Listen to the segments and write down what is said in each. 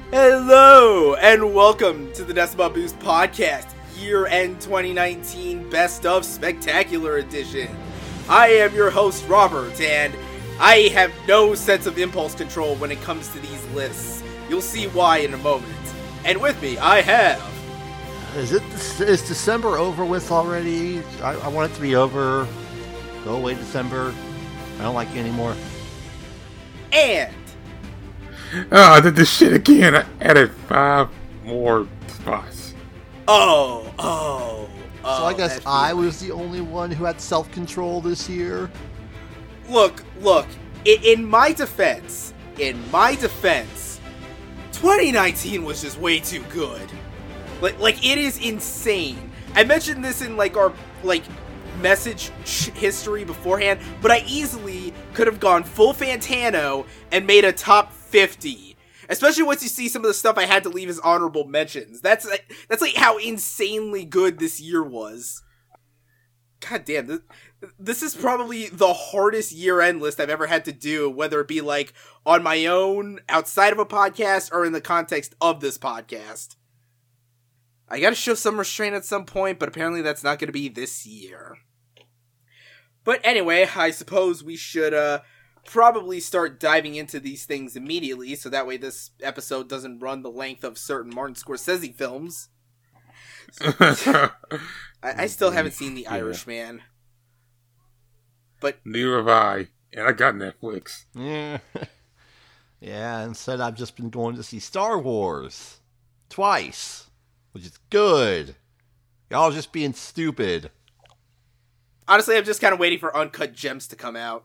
Hello, and welcome to the Decibel Boost Podcast, Year-End 2019 Best of Spectacular Edition. I am your host, Robert, and I have no sense of impulse control when it comes to these lists. You'll see why in a moment. And with me, I have... Is December over with already? I want it to be over. Go away, December. I don't like you anymore. And... Oh, I did this shit again. I added 5 more spots. So I guess I was the only one who had self-control this year. Look. In my defense, 2019 was just way too good. Like it is insane. I mentioned this in our message history beforehand, but I easily could have gone full Fantano and made a top 50. Especially once you see some of the stuff I had to leave as honorable mentions. That's how insanely good this year was. God damn, this is probably the hardest year-end list I've ever had to do, whether it be on my own, outside of a podcast, or in the context of this podcast. I gotta show some restraint at some point, but apparently that's not gonna be this year. But anyway, I suppose we should probably start diving into these things immediately, so that way this episode doesn't run the length of certain Martin Scorsese films. I still haven't seen The Irishman. But neither have I, and I got Netflix. Yeah. Yeah, instead I've just been going to see Star Wars. Twice. Which is good. Y'all just being stupid. Honestly, I'm just kind of waiting for Uncut Gems to come out.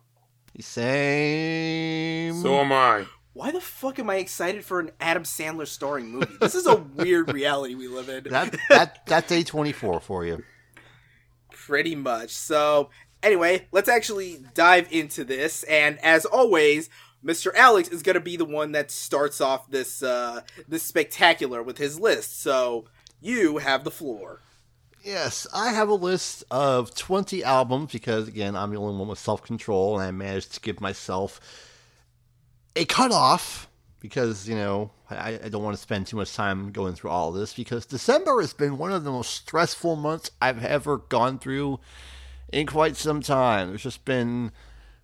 Same. So am I. Why the fuck am I excited for an Adam Sandler starring movie? This is a weird reality we live in. That's A24 for you. Pretty much. So, anyway, let's actually dive into this. And as always, Mr. Alex is going to be the one that starts off this spectacular with his list. So, you have the floor. Yes, I have a list of 20 albums because, again, I'm the only one with self-control, and I managed to give myself a cutoff because, I don't want to spend too much time going through all of this because December has been one of the most stressful months I've ever gone through in quite some time. There's just been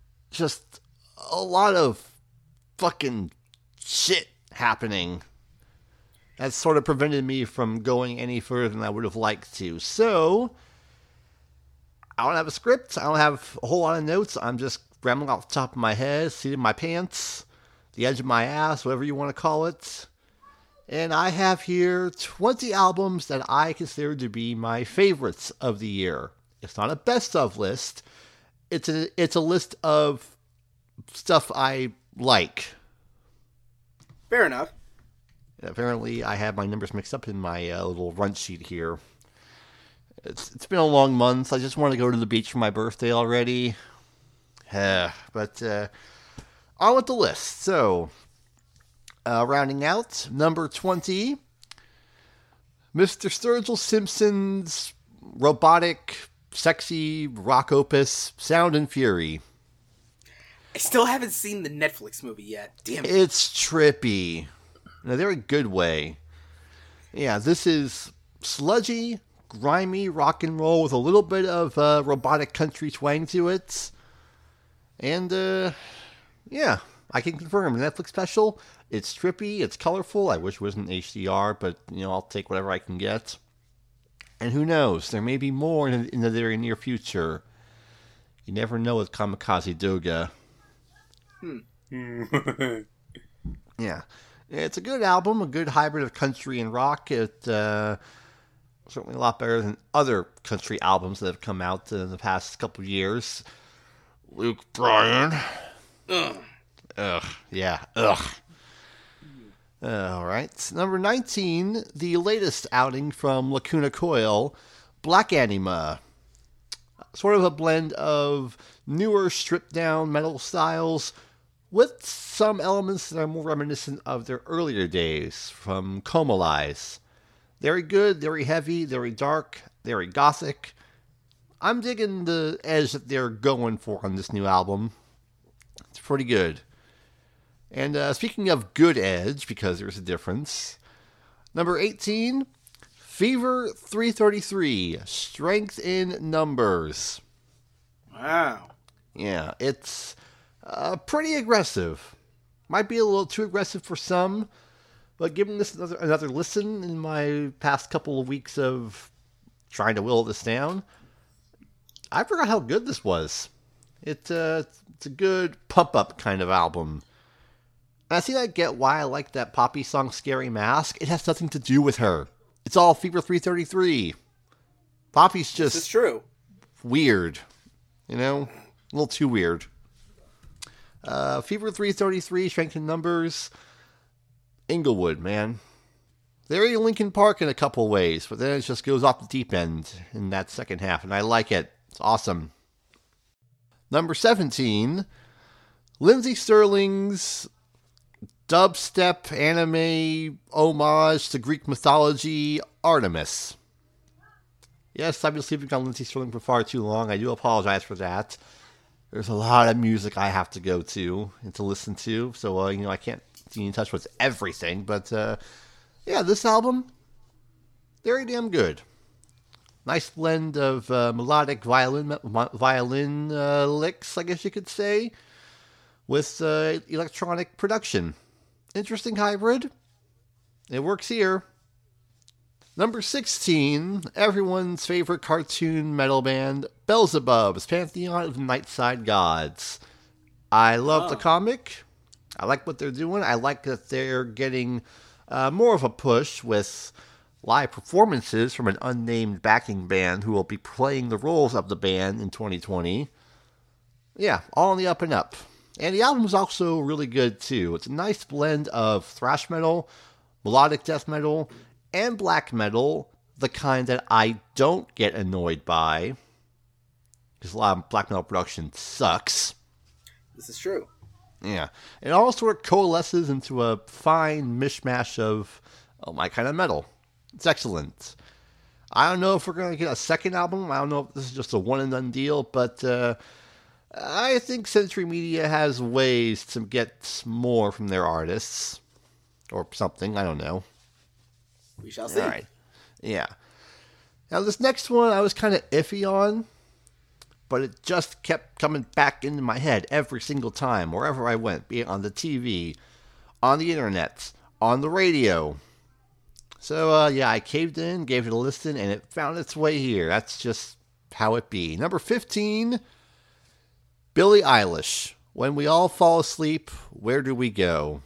a lot of fucking shit happening. That's sort of prevented me from going any further than I would have liked to. So, I don't have a script. I don't have a whole lot of notes. I'm just rambling off the top of my head, seat of my pants, the edge of my ass, whatever you want to call it. And I have here 20 albums that I consider to be my favorites of the year. It's not a best of list. It's a list of stuff I like. Fair enough. Apparently, I have my numbers mixed up in my little run sheet here. It's been a long month. I just want to go to the beach for my birthday already. But on with the list. So, rounding out, number 20, Mr. Sturgill Simpson's robotic, sexy rock opus, Sound and Fury. I still haven't seen the Netflix movie yet. Damn it. It's trippy. In a very good way. Yeah, this is sludgy, grimy rock and roll with a little bit of robotic country twang to it. And, yeah, I can confirm. The Netflix special, it's trippy, it's colorful. I wish it wasn't HDR, but, I'll take whatever I can get. And who knows, there may be more in the very near future. You never know with Kamikaze Doga. Yeah. It's a good album, a good hybrid of country and rock. It's certainly a lot better than other country albums that have come out in the past couple of years. Luke Bryan. Ugh. Yeah. Ugh. All right. Number 19, the latest outing from Lacuna Coil, Black Anima. Sort of a blend of newer stripped-down metal styles with some elements that are more reminiscent of their earlier days from Comalize. Very good, very heavy, very dark, very gothic. I'm digging the edge that they're going for on this new album. It's pretty good. And speaking of good edge, because there's a difference, number 18, Fever 333, Strength in Numbers. Wow. Yeah, it's pretty aggressive. Might be a little too aggressive for some, but giving this another listen in my past couple of weeks of trying to whittle this down, I forgot how good this was. It's a good pump-up kind of album. And I see I get why I like that Poppy song Scary Mask. It has nothing to do with her. It's all Fever 333. Poppy's just This is true. weird. You know? A little too weird. Fever 333, Strength in Numbers. Inglewood, man. Very Linkin Park in a couple ways, but then it just goes off the deep end in that second half, and I like it. It's awesome. Number 17, Lindsey Sterling's dubstep anime homage to Greek mythology, Artemis. Yes, I've been sleeping on Lindsey Sterling for far too long. I do apologize for that. There's a lot of music I have to go to and to listen to, so I can't be in touch with everything. But yeah, this album, very damn good. Nice blend of melodic violin licks, I guess you could say, with electronic production. Interesting hybrid. It works here. Number 16, everyone's favorite cartoon metal band, Beelzebub's Pantheon of Nightside Gods. I love the comic. I like what they're doing. I like that they're getting more of a push with live performances from an unnamed backing band who will be playing the roles of the band in 2020. Yeah, all on the up and up. And the album's also really good, too. It's a nice blend of thrash metal, melodic death metal, and black metal, the kind that I don't get annoyed by, because a lot of black metal production sucks. This is true. Yeah. It all sort of coalesces into a fine mishmash of my kind of metal. It's excellent. I don't know if we're going to get a second album. I don't know if this is just a one-and-done deal, but I think Century Media has ways to get more from their artists. Or something, I don't know. We shall see. All right. Yeah. Now, this next one I was kind of iffy on, but it just kept coming back into my head every single time, wherever I went, be it on the TV, on the internet, on the radio. So, yeah, I caved in, gave it a listen, and it found its way here. That's just how it be. Number 15, Billie Eilish. When we all fall asleep, where do we go?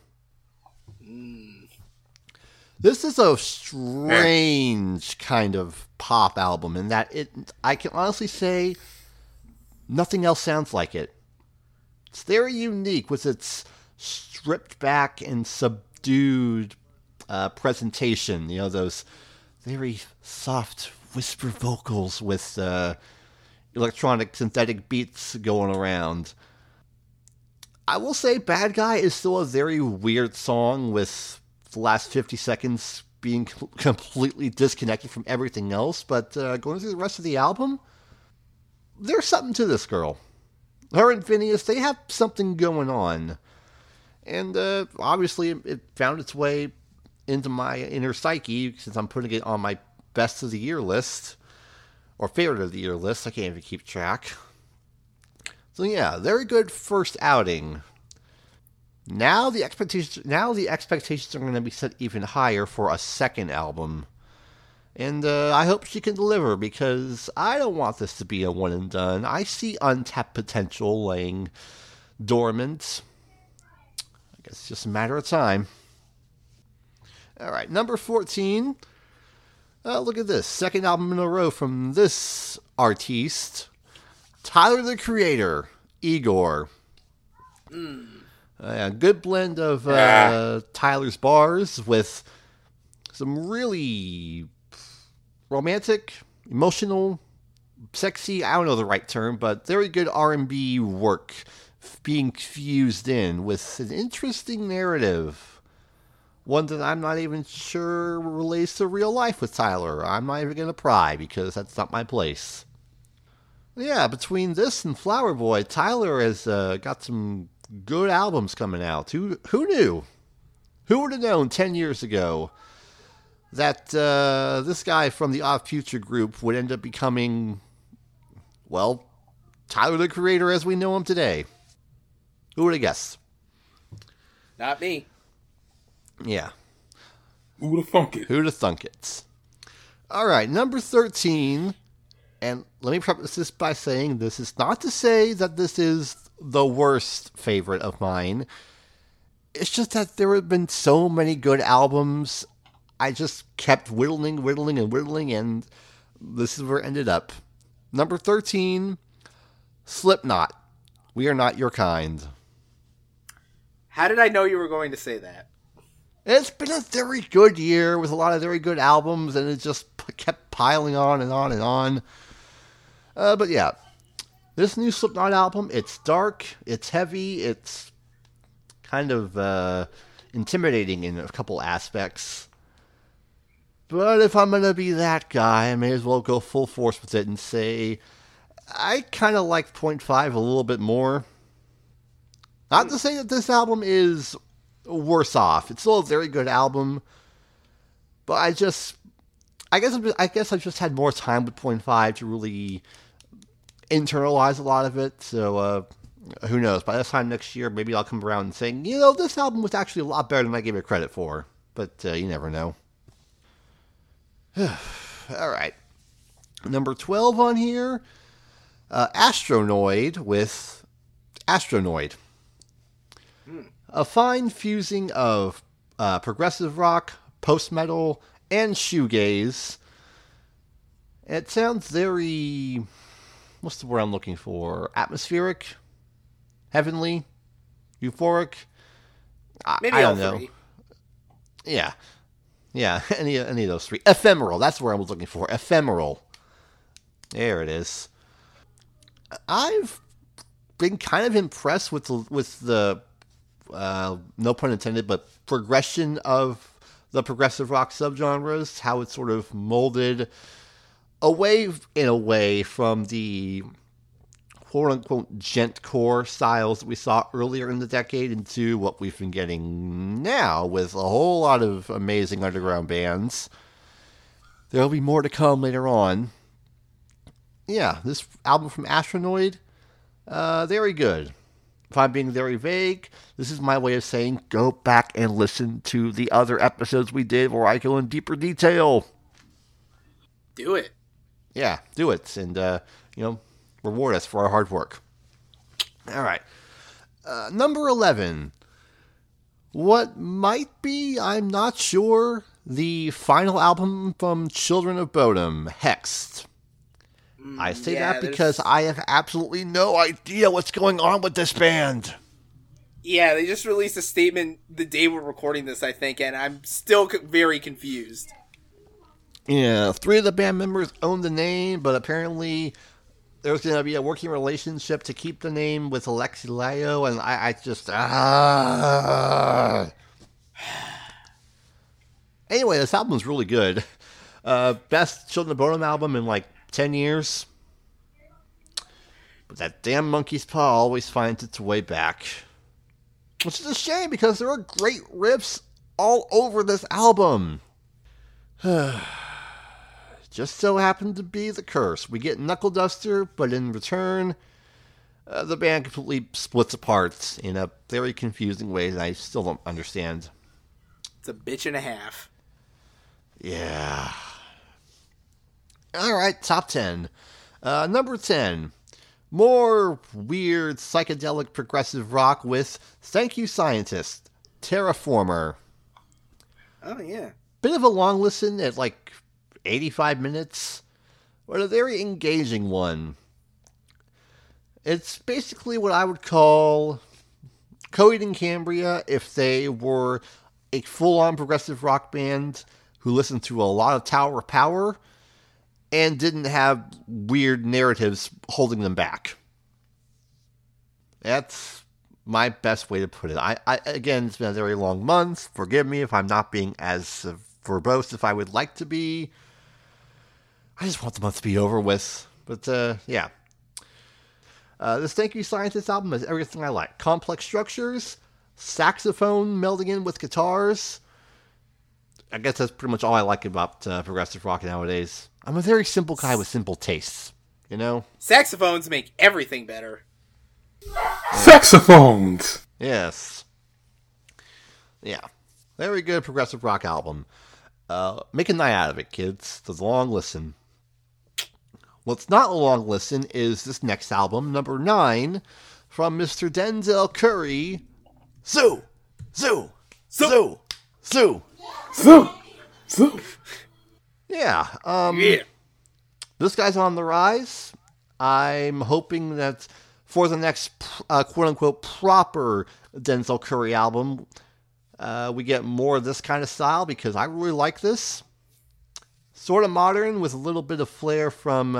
This is a strange kind of pop album in that I can honestly say nothing else sounds like it. It's very unique with its stripped back and subdued presentation. You know, those very soft whisper vocals with electronic synthetic beats going around. I will say Bad Guy is still a very weird song with the last 50 seconds being completely disconnected from everything else, but going through the rest of the album, there's something to this girl. Her and Phineas, they have something going on. And obviously it found its way into my inner psyche since I'm putting it on my best of the year list, or favorite of the year list. I can't even keep track. So yeah, very good first outing. Now the expectations are going to be set even higher for a second album. And I hope she can deliver, because I don't want this to be a one and done. I see untapped potential laying dormant. I guess it's just a matter of time. Alright, number 14. Look at this. Second album in a row from this artiste. Tyler, the Creator. Igor. Good blend of Tyler's bars with some really romantic, emotional, sexy, I don't know the right term, but very good R&B work being fused in with an interesting narrative. One that I'm not even sure relates to real life with Tyler. I'm not even going to pry, because that's not my place. Yeah, between this and Flower Boy, Tyler has got some good albums coming out. Who knew? Who would have known 10 years ago that this guy from the Odd Future group would end up becoming, well, Tyler, the Creator as we know him today? Who would have guessed? Not me. Yeah. Who'd have thunk it? Who'd have thunk it? All right, number 13. And let me preface this by saying this is not to say that this is the worst favorite of mine. It's just that there have been so many good albums. I just kept whittling, and this is where it ended up. Number 13, Slipknot, We Are Not Your Kind. How did I know you were going to say that? It's been a very good year with a lot of very good albums, and it just kept piling on and on and on. But yeah, this new Slipknot album, it's dark, it's heavy, it's kind of intimidating in a couple aspects. But if I'm going to be that guy, I may as well go full force with it and say I kind of like Point 5 a little bit more. Not to say that this album is worse off. It's still a very good album. But I guess I've just had more time with Point 5 to really internalize a lot of it. So who knows? By this time next year, maybe I'll come around and say, this album was actually a lot better than I gave it credit for. But you never know. All right. Number 12 on here, Astronoid with Astronoid. A fine fusing of progressive rock, post-metal, and shoegaze. It sounds very, what's the word I'm looking for? Atmospheric? Heavenly? Euphoric? Maybe I all don't know. three. Yeah, any of those three. Ephemeral, that's the word I was looking for. Ephemeral. There it is. I've been kind of impressed with the no pun intended, but progression of the progressive rock subgenres, how it's sort of molded away, in a way, from the quote-unquote gentcore styles that we saw earlier in the decade into what we've been getting now with a whole lot of amazing underground bands. There'll be more to come later on. Yeah, this album from Astronoid, very good. If I'm being very vague, this is my way of saying go back and listen to the other episodes we did where I go in deeper detail. Do it. Yeah, do it. And, reward us for our hard work. All right. Number 11. What might be, I'm not sure, the final album from Children of Bodom, Hexed. I say that because I have absolutely no idea what's going on with this band. Yeah, they just released a statement the day we're recording this, I think, and I'm still very confused. Yeah, 3 of the band members own the name, but apparently there's going to be a working relationship to keep the name with Alexi Laiho, and I just... Anyway, this album's really good. Best Children of Bodom album in 10 years. But that damn monkey's paw always finds its way back. Which is a shame because there are great riffs all over this album. Just so happened to be the curse. We get Knuckle Duster, but in return, the band completely splits apart in a very confusing way that I still don't understand. It's a bitch and a half. Yeah. Alright, top 10. Number 10. More weird psychedelic progressive rock with Thank You Scientist, Terraformer. Oh, yeah. Bit of a long listen at 85 minutes, but a very engaging one. It's basically what I would call Coheed and Cambria if they were a full-on progressive rock band who listened to a lot of Tower of Power and didn't have weird narratives holding them back. That's my best way to put it. I again, it's been a very long month. Forgive me if I'm not being as verbose as I would like to be. I just want the month to be over with. But, yeah. This Thank You Scientist album has everything I like. Complex structures, saxophone melding in with guitars. I guess that's pretty much all I like about progressive rock nowadays. I'm a very simple guy with simple tastes, you know? Saxophones make everything better. Saxophones! Yes. Yeah. Very good progressive rock album. Make a night out of it, kids. It's a long listen. What's not a long listen is this next album, number 9, from Mr. Denzel Curry. Zoo! Zoo! Zoo! Zoo! Zoo! Zoo! Yeah. Yeah. This guy's on the rise. I'm hoping that for the next quote-unquote proper Denzel Curry album, we get more of this kind of style because I really like this. Sort of modern with a little bit of flair from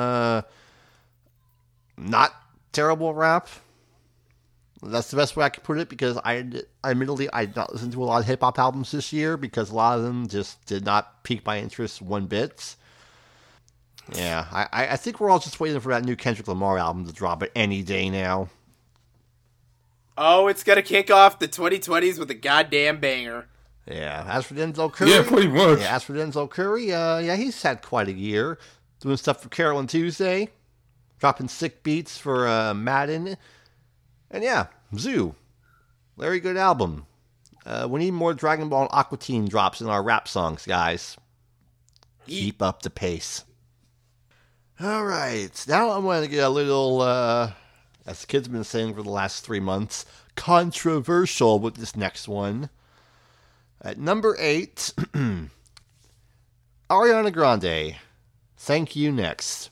not terrible rap. That's the best way I can put it because admittedly I did not listen to a lot of hip-hop albums this year because a lot of them just did not pique my interest one bit. Yeah, I think we're all just waiting for that new Kendrick Lamar album to drop any day now. Oh, it's gonna kick off the 2020s with a goddamn banger. Yeah, as for Denzel Curry... Yeah, pretty much. Yeah, as for Denzel Curry, he's had quite a year. Doing stuff for Carolyn Tuesday. Dropping sick beats for Madden. And yeah, Zoo. Very good album. We need more Dragon Ball and Aqua Teen drops in our rap songs, guys. Keep up the pace. Alright, now I'm going to get a little, as the kids have been saying for the last 3 months, controversial with this next one. At number 8, Ariana Grande, Thank You Next.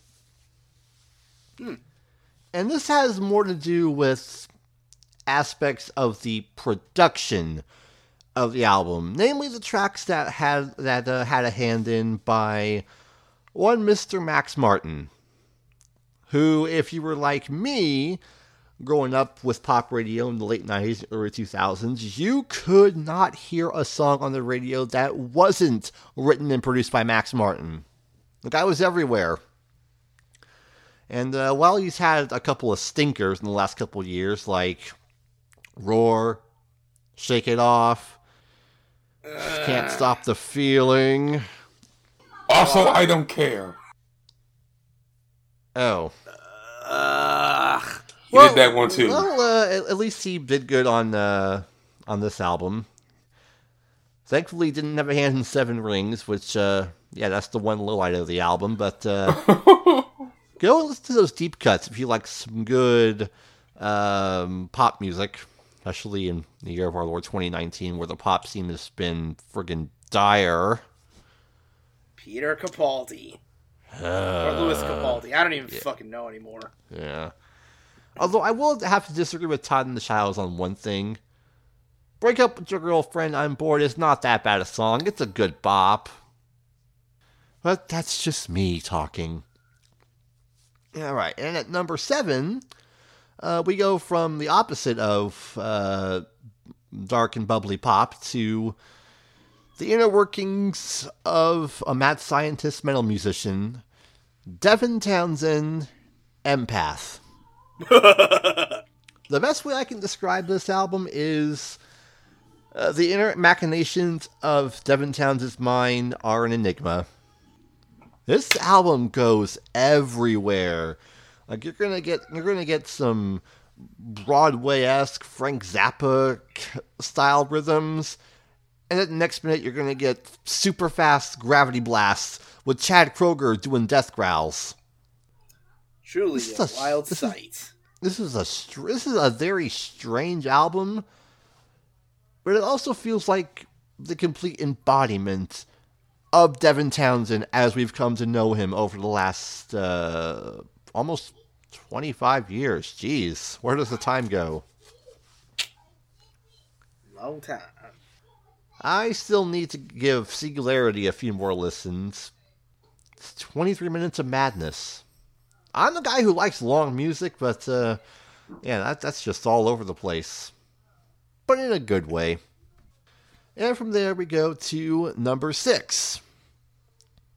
And this has more to do with aspects of the production of the album, namely the tracks that had a hand in by one Mr. Max Martin, who, if you were like me, growing up with pop radio in the late 90s, early 2000s, you could not hear a song on the radio that wasn't written and produced by Max Martin. The guy was everywhere. And while he's had a couple of stinkers in the last couple of years, like Roar, Shake It Off, Can't Stop the Feeling. Also, I Don't Care. Oh. He did that one too. Well, at least he did good on this album. Thankfully, he didn't have a hand in Seven Rings, which, that's the one low light of the album. But go and listen to those deep cuts if you like some good pop music, especially in the year of our Lord 2019, where the pop scene has been friggin' dire. Peter Capaldi. Or Louis Capaldi. I don't even fucking know anymore. Yeah. Although I will have to disagree with Todd in the Shadows on one thing. Break Up With Your Girlfriend, I'm Bored is not that bad a song. It's a good bop. But that's just me talking. Alright, and at number 7, we go from the opposite of dark and bubbly pop to the inner workings of a mad scientist metal musician, Devin Townsend, Empath. The best way I can describe this album is the inner machinations of Devin Townsend's mind are an enigma. This album goes everywhere. Like you're gonna get some Broadway-esque Frank Zappa style rhythms, and then the next minute you're gonna get super fast gravity blasts with Chad Kroeger doing death growls. Truly a wild sight. This is a very strange album, but it also feels like the complete embodiment of Devin Townsend as we've come to know him over the last almost 25 years. Jeez, where does the time go? Long time. I still need to give Singularity a few more listens. It's 23 minutes of madness. I'm the guy who likes long music, but that's just all over the place. But in a good way. And from there we go to number 6.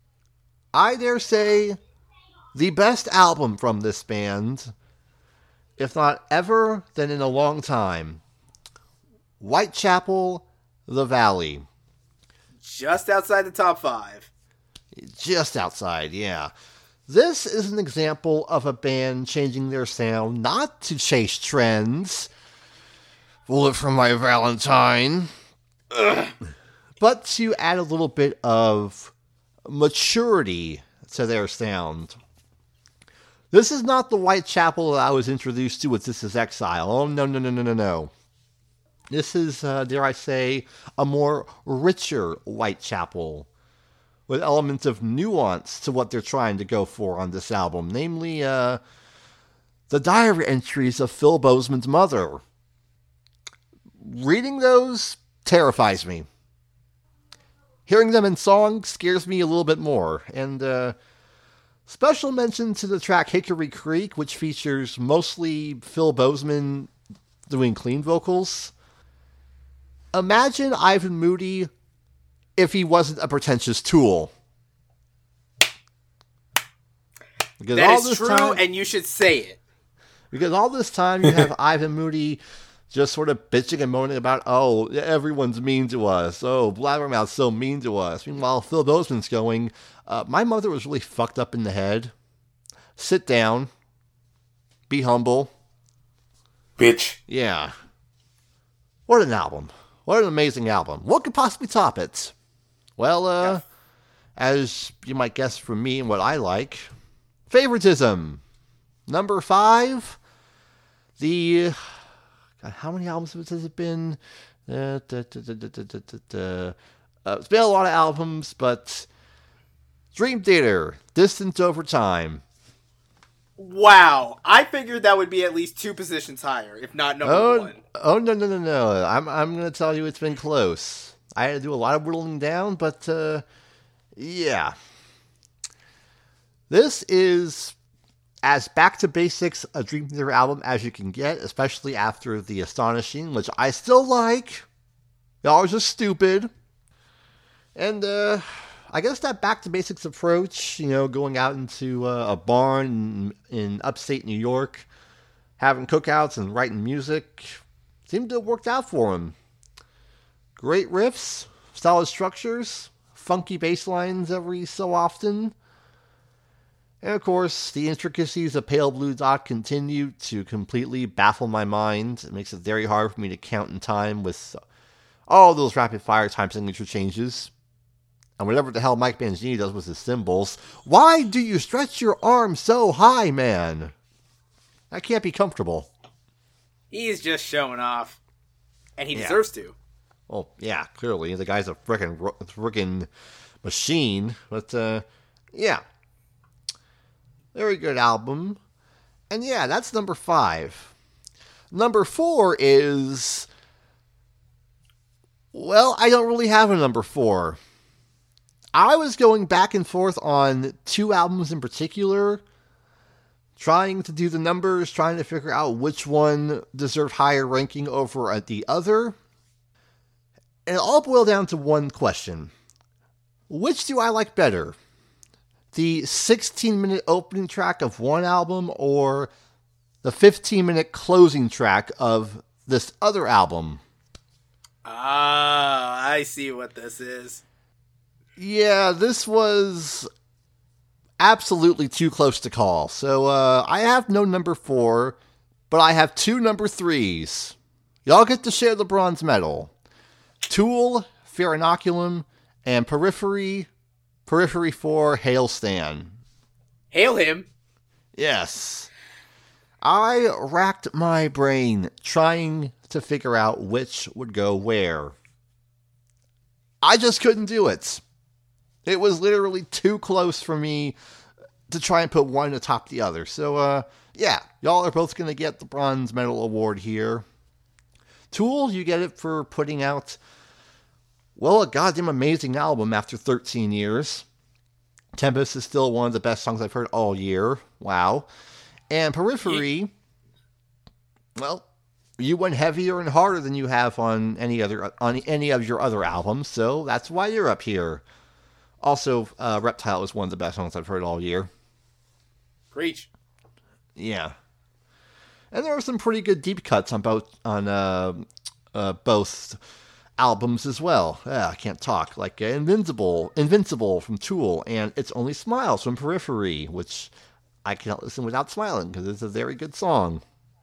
I dare say the best album from this band. if not ever, then in a long time. Whitechapel, The Valley. Just outside the top 5. Just outside, yeah. This is an example of a band changing their sound not to chase trends. Bullet from my Valentine. But to add a little bit of maturity to their sound. This is not the Whitechapel that I was introduced to with This Is Exile. Oh, no. This is, dare I say, a more richer Whitechapel, with elements of nuance to what they're trying to go for on this album, namely, the diary entries of Phil Bozeman's mother. Reading those terrifies me. Hearing them in song scares me a little bit more, and, special mention to the track Hickory Creek, which features mostly Phil Bozeman doing clean vocals. Imagine Ivan Moody if he wasn't a pretentious tool. Because that is true, and you should say it. Because all this time you have Ivan Moody just sort of bitching and moaning about, oh, everyone's mean to us. Oh, Blabbermouth's so mean to us. Meanwhile, Phil Bozeman's going, my mother was really fucked up in the head. Sit down. Be humble. Bitch. Yeah. What an album. What an amazing album. What could possibly top it? Well, as you might guess from me and what I like, favoritism. Number 5. God, how many albums has it been? It's been a lot of albums, but Dream Theater, Distance Over Time. Wow, I figured that would be at least 2 positions higher, if not number 1. Oh, no. I'm going to tell you it's been close. I had to do a lot of whittling down, but, yeah. This is as back to basics a Dream Theater album as you can get, especially after The Astonishing, which I still like. Y'all are just stupid. And, I guess that back to basics approach, going out into a barn in upstate New York, having cookouts and writing music, seemed to have worked out for him. Great riffs, solid structures, funky bass lines every so often. And of course, the intricacies of Pale Blue Dot continue to completely baffle my mind. It makes it very hard for me to count in time with all those rapid fire time signature changes. And whatever the hell Mike Mangini does with his cymbals. Why do you stretch your arm so high, man? That can't be comfortable. He's just showing off. And he deserves to. Well, yeah, clearly. The guy's a frickin' machine. But, yeah. Very good album. And yeah, that's number 5. Number 4 is... Well, I don't really have a number 4. I was going back and forth on 2 albums in particular, trying to do the numbers, trying to figure out which one deserved higher ranking over the other. And it all boiled down to one question. Which do I like better? The 16-minute opening track of one album or the 15-minute closing track of this other album? Ah, I see what this is. Yeah, this was absolutely too close to call. So, I have no number 4, but I have 2 number 3s. Y'all get to share the bronze medal. Tool, Fear Inoculum, and Periphery 4, Hail Stan. Hail him? Yes. I racked my brain trying to figure out which would go where. I just couldn't do it. It was literally too close for me to try and put one atop the other. So, yeah, y'all are both going to get the Bronze Medal Award here. Tool, you get it for putting out, well, a goddamn amazing album after 13 years. Tempest is still one of the best songs I've heard all year. Wow. And Periphery, well, you went heavier and harder than you have on any of your other albums, so that's why you're up here. Also, Reptile is one of the best songs I've heard all year. Preach. Yeah. And there are some pretty good deep cuts on both albums as well. I can't talk. Like Invincible from Tool, and It's Only Smiles from Periphery, which I cannot listen without smiling because it's a very good song.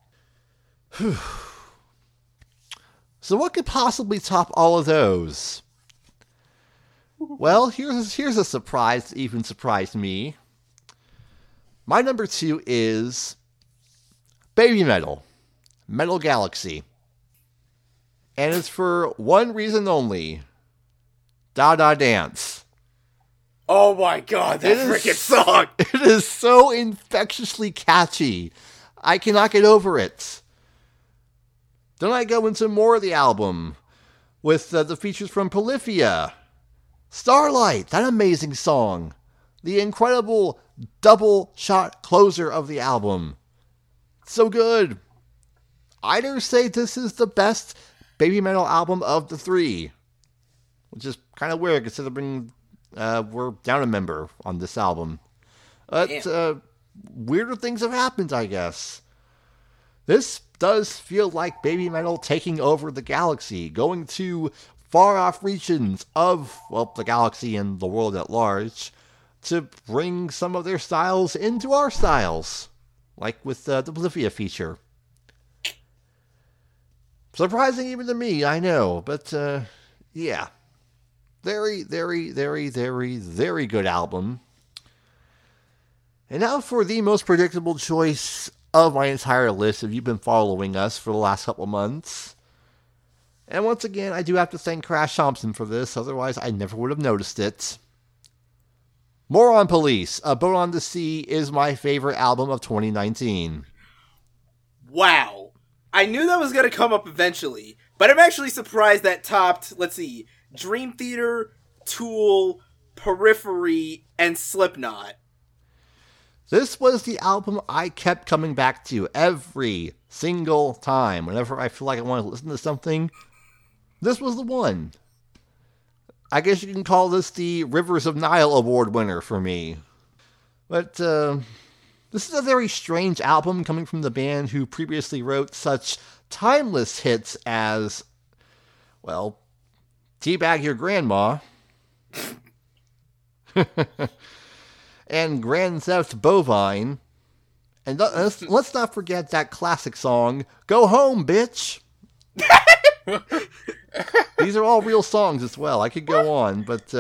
So what could possibly top all of those? Well, here's a surprise that even surprised me. My number 2 is Baby Metal, Metal Galaxy. And it's for one reason only. Da Da Dance. Oh my god, that freaking song! It is so infectiously catchy. I cannot get over it. Then I go into more of the album with the features from Polyphia. Starlight, that amazing song. The incredible double shot closer of the album. So good. I dare say this is the best Baby Metal album of the 3. Which is kind of weird considering we're down a member on this album. But weirder things have happened, I guess. This does feel like Baby Metal taking over the galaxy, going to far-off regions of, well, the galaxy and the world at large, to bring some of their styles into our styles, like with the Polyphia feature. Surprising even to me, I know, but yeah. Very, very, very, very, very good album. And now for the most predictable choice of my entire list, if you've been following us for the last couple months. And once again, I do have to thank Crash Thompson for this, otherwise I never would have noticed it. Moron Police, A Boat on the Sea is my favorite album of 2019. Wow. I knew that was going to come up eventually, but I'm actually surprised that topped, let's see, Dream Theater, Tool, Periphery, and Slipknot. This was the album I kept coming back to every single time. Whenever I feel like I want to listen to something, this was the one. I guess you can call this the Rivers of Nile Award winner for me. But this is a very strange album coming from the band who previously wrote such timeless hits as, well, Teabag Your Grandma, and Grand Theft Bovine, and let's not forget that classic song, Go Home, Bitch! These are all real songs as well. I could go on, but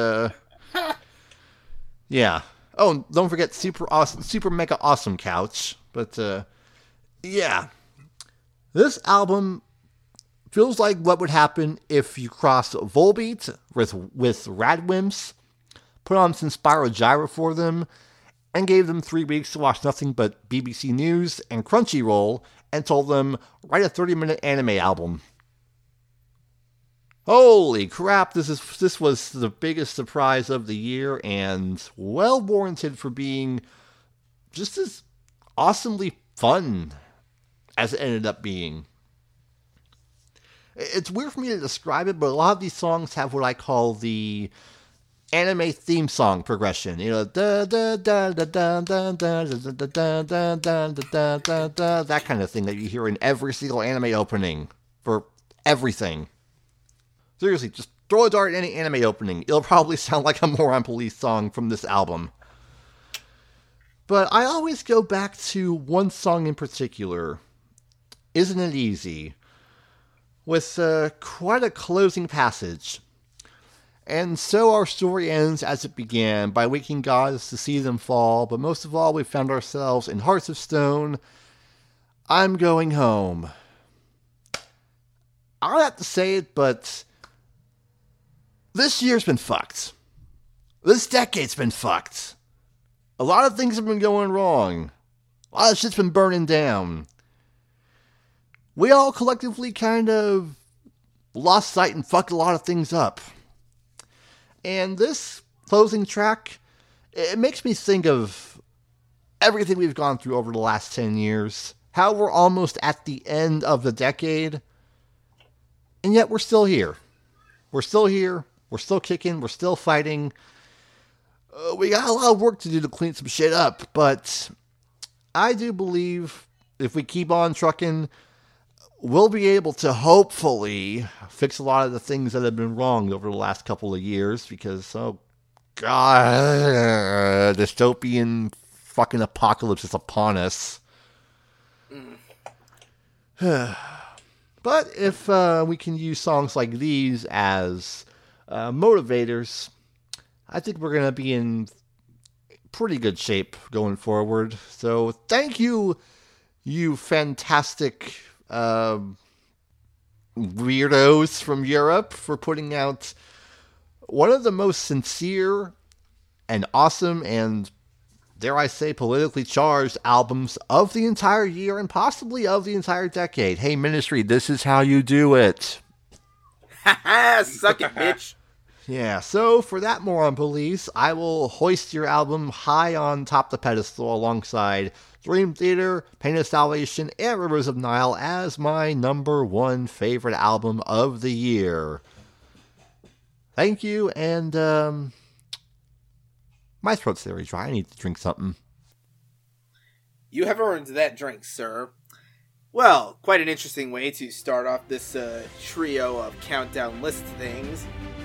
yeah. Oh, don't forget Super Mega Awesome Couch. But yeah, this album feels like what would happen if you crossed Volbeat with Radwimps, put on some Spyro Gyra for them, and gave them 3 weeks to watch nothing but BBC News and Crunchyroll, and told them, write a 30-minute anime album. Holy crap, this was the biggest surprise of the year, and well warranted for being just as awesomely fun as it ended up being. It's weird for me to describe it, but a lot of these songs have what I call the anime theme song progression. You know, da da da da da da da da da da da da da da, that kind of thing that you hear in every single anime opening for everything. Seriously, just throw a dart at any anime opening. It'll probably sound like a Moron Police song from this album. But I always go back to one song in particular, Isn't It Easy, with quite a closing passage. And so our story ends as it began, by waking gods to see them fall, but most of all we found ourselves in Hearts of Stone. I'm going home. I don't have to say it, but this year's been fucked. This decade's been fucked. A lot of things have been going wrong. A lot of shit's been burning down. We all collectively kind of lost sight and fucked a lot of things up. And this closing track, it makes me think of everything we've gone through over the last 10 years. How we're almost at the end of the decade. And yet we're still here. We're still here. We're still kicking. We're still fighting. We got a lot of work to do to clean some shit up. But I do believe if we keep on trucking, we'll be able to hopefully fix a lot of the things that have been wrong over the last couple of years because, oh, God, dystopian fucking apocalypse is upon us. But if we can use songs like these as motivators, I think we're going to be in pretty good shape going forward. So thank you, you fantastic weirdos from Europe, for putting out one of the most sincere and awesome and, dare I say, politically charged albums of the entire year and possibly of the entire decade. Hey, Ministry, this is how you do it. Haha, suck it, bitch. Yeah, so for that Moron Police, I will hoist your album high on top the pedestal alongside Dream Theater, Pain of Salvation, and Rivers of Nile as my number one favorite album of the year. Thank you, and my throat's very dry. I need to drink something. You have earned that drink, sir. Well, quite an interesting way to start off this trio of countdown list things.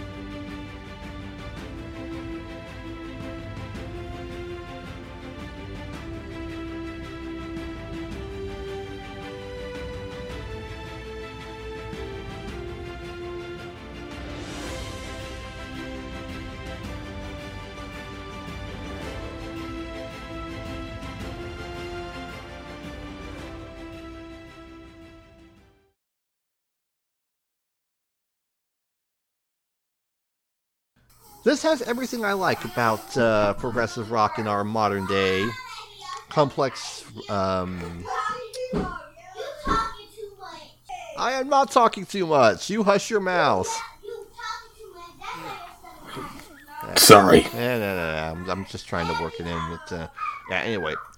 This has everything I like about progressive rock in our modern day. Complex. I am not talking too much. You hush your mouth. Sorry. No. I'm just trying to work it in. But, yeah, anyway.